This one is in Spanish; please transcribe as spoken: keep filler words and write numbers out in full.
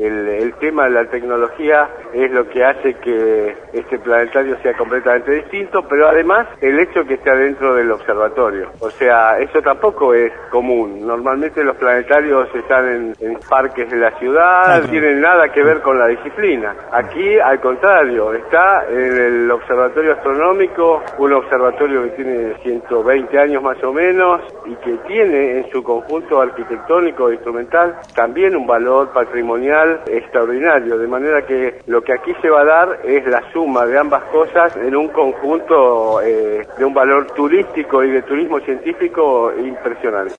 el, el tema de la tecnología es lo que hace que este planetario sea completamente distinto, pero además el hecho que esté adentro del observatorio. O sea, eso tampoco es común. Normalmente los planetarios están en, en parques de la ciudad, no tienen nada que ver con la disciplina. Aquí, al contrario, está en el observatorio astronómico, un observatorio que tiene ciento veinte años más o menos y que tiene en su conjunto arquitectónico e instrumental también un valor patrimonial extraordinario, de manera que lo que aquí se va a dar es la suma de ambas cosas en un conjunto eh, de un valor turístico y de turismo científico impresionante.